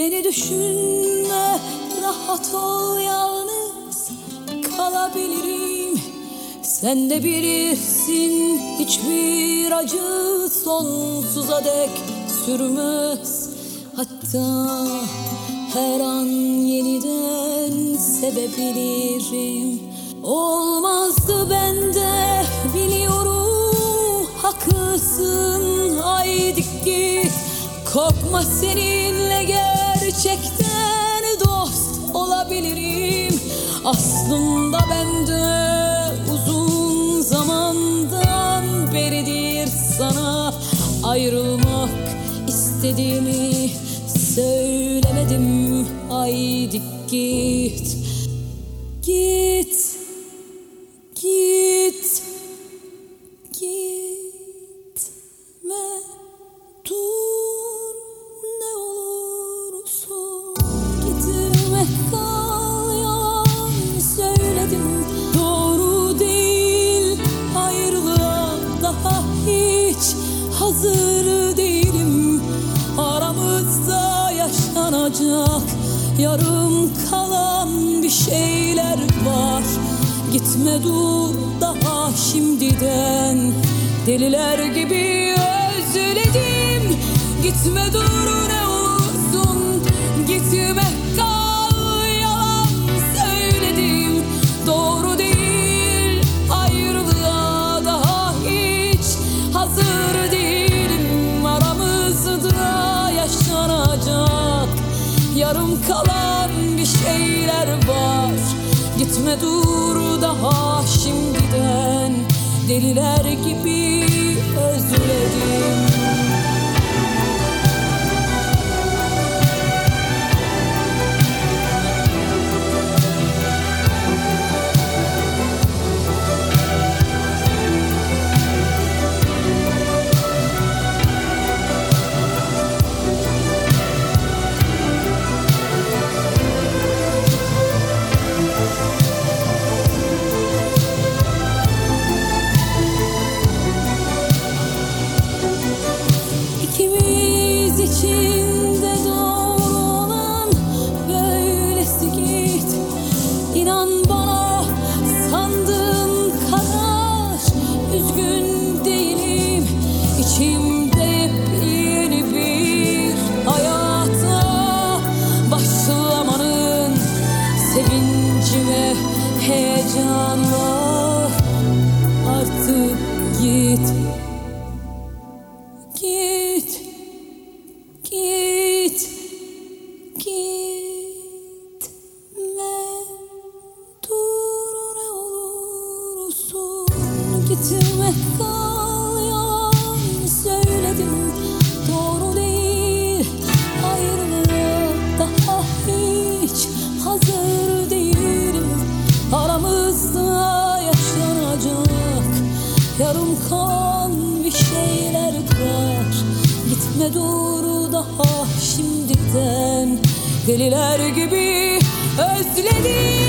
Beni düşünme, rahat ol, yalnız kalabilirim. Sen de bilirsin, hiçbir acı sonsuza dek sürmez. Hatta her an yeniden sevebilirim. Olmazdı bende, biliyorum, haklısın, haydi git. Korkma, seninle gerçekten dost olabilirim. Aslında bende uzun zamandan beridir sana ayrılmak istediğimi söylemedim. Haydi git, git, git, gitme, dur ne olursun. Gitme, kal, yalan söyledim, doğru değil. Ayrılığa daha hiç hazır değilim. Aramızda yaşanacak yarım kalan bir şeyler var. Gitme, dur daha şimdiden, deliler gibi özledim. Gitme, dur ne olursun. Gitme, kal, yalan söyledim, doğru değil. Ayrılığa daha hiç hazır değilim. Aramızda yaşanacak yarım kalan bir şeyler var. Gitme, dur daha şimdiden, deliler gibi özledim. İkimiz için de doğru olan böylesi, git. İnan bana, sandığın kadar üzgün değilim. İçimde yeni bir hayata başlamanın sevinci ve heyecanı var. Artık git, git, git, gitme, dur ne olursun. Gitme, kal, yalan söyledim, doğru değil. Ayrılığa daha hiç hazır değilim. Aramızda yaşanacak yarım kalan bir şeyler var. Gitme, dur daha şimdiden, deliler gibi özledim.